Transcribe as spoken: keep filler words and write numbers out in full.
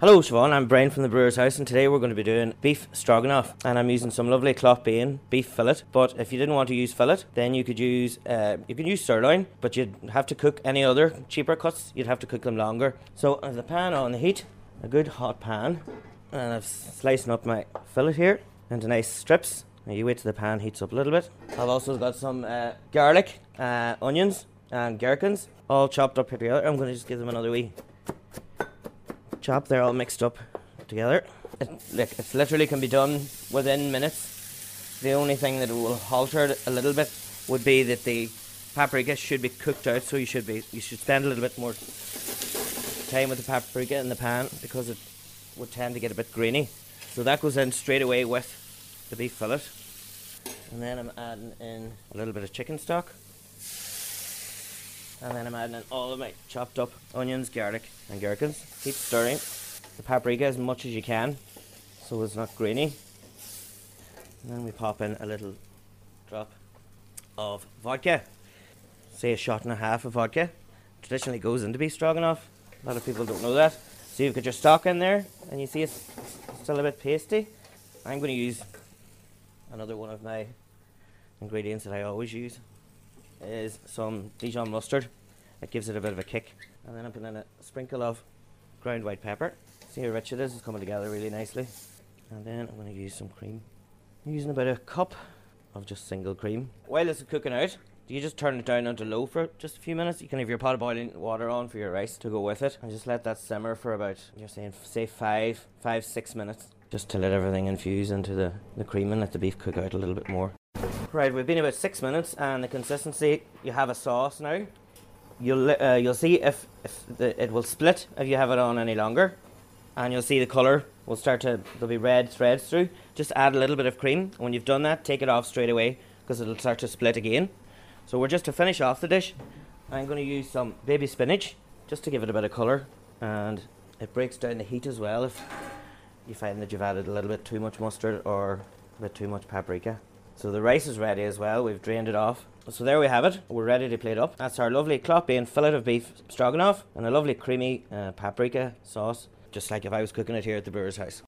Hello Siobhan, I'm Brian from the Brewer's House, and today we're going to be doing beef stroganoff, and I'm using some lovely Clough Bean beef fillet. But if you didn't want to use fillet, then you could use uh, you could use sirloin, but you'd have to cook any other cheaper cuts. You'd have to cook them longer. So I have the pan on the heat, a good hot pan, and I've slicing up my fillet here into nice strips. Now you wait till the pan heats up a little bit. I've also got some uh, garlic, uh, onions, and gherkins all chopped up here together. I'm going to just give them another wee chop. They're all mixed up together. It, like, it literally can be done within minutes. The only thing that will alter it a little bit would be that the paprika should be cooked out, so you should be you should spend a little bit more time with the paprika in the pan because it would tend to get a bit grainy. So that goes in straight away with the beef fillet. And then I'm adding in a little bit of chicken stock. And then I'm adding in all of my chopped up onions, garlic and gherkins. Keep stirring the paprika as much as you can so it's not grainy. And then we pop in a little drop of vodka. Say a shot and a half of vodka. Traditionally goes into beef stroganoff. A lot of people don't know that. So you've got your stock in there and you see it's still a bit pasty. I'm going to use another one of my ingredients that I always use. Is some Dijon mustard. It gives it a bit of a kick. And then I'm putting in a sprinkle of ground white pepper. See how rich it is? It's coming together really nicely. And then I'm going to use some cream. I'm using about a cup of just single cream. While this is cooking out, you just turn it down onto low for just a few minutes. You can have your pot of boiling water on for your rice to go with it, and just let that simmer for about, you're saying, say five, five, six minutes, just to let everything infuse into the, the cream and let the beef cook out a little bit more. Right, we've been about six minutes, and the consistency, you have a sauce now. You'll uh, you'll see if, if the, it will split if you have it on any longer, and you'll see the colour will start to, there'll be red threads through. Just add a little bit of cream. When you've done that, take it off straight away because it'll start to split again. So we're just to finish off the dish, I'm going to use some baby spinach just to give it a bit of colour, and it breaks down the heat as well if you find that you've added a little bit too much mustard or a bit too much paprika. So the rice is ready as well. We've drained it off. So there we have it. We're ready to plate up. That's our lovely Clough Bean fillet of beef stroganoff and a lovely creamy uh, paprika sauce, just like if I was cooking it here at the Brewer's House.